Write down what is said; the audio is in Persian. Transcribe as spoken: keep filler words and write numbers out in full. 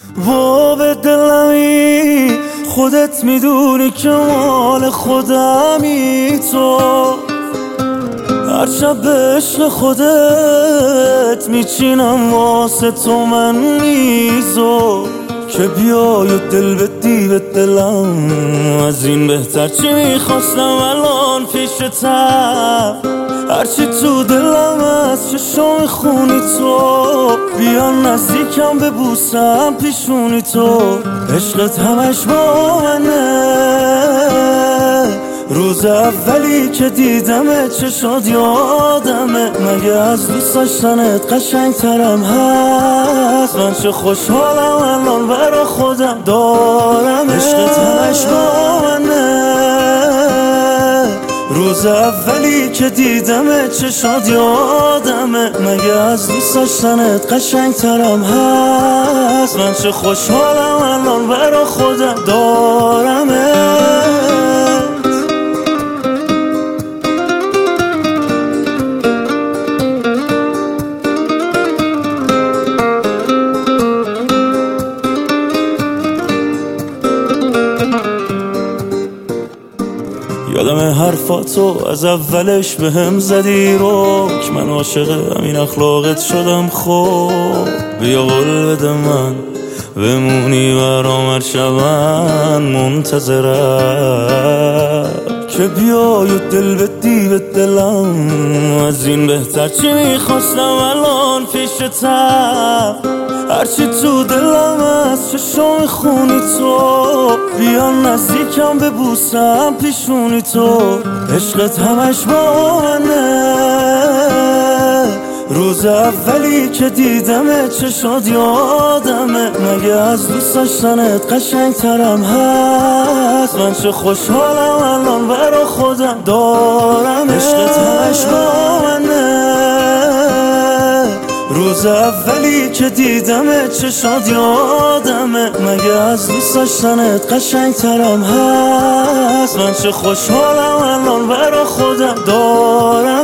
با به دلمی خودت میدونی که مال خودمی تو، هر شب به عشق خودت میچینم واسه تو من میزو، که بیای و دل بدی به دلم. از این بهتر چی میخواستم الان پیشتم، هرچی تو دلم از چشم خونی تو، بیا نزدیکم ببوسم پیشونی تو. عشقت همش با منه، روز اولی که دیدمت چشات یادمه، مگه از دوست داشتنت قشنگ ترم هست؟ من چه خوشحالم الان برا خودم دارم. عشقت همش با منه، روز اولی که دیدمت چشات یادمه، مگه از دوست داشتنت قشنگ ترم هست؟ من چه خوشحالم الان برا خودم دارم. یادم حرفاتو از اولش به هم زدی رو، که من عاشق همین اخلاقت شدم. خب بیا قول بده من بمونی برام هر شب، من منتظرم، که بیای و دل بدی به دلم. از این بهتر چی میخواستم الان پیشتم، هرچی تو دلم از چشم خونی تو، بیا نزدیکم ببوسم پیشونی تو. عشقت همش با منه، روز اولی که دیدمت چشات یادمه، مگه از دوست داشتنت قشنگ ترم هست؟ من چه خوشحالم الان برا خودم دارم. عشقت همش با منه، روز اولی که دیدمت چشات یادمه، مگه از دوست داشتنت قشنگ ترم هست؟ من چه خوشحالم الان برا خودم دارم.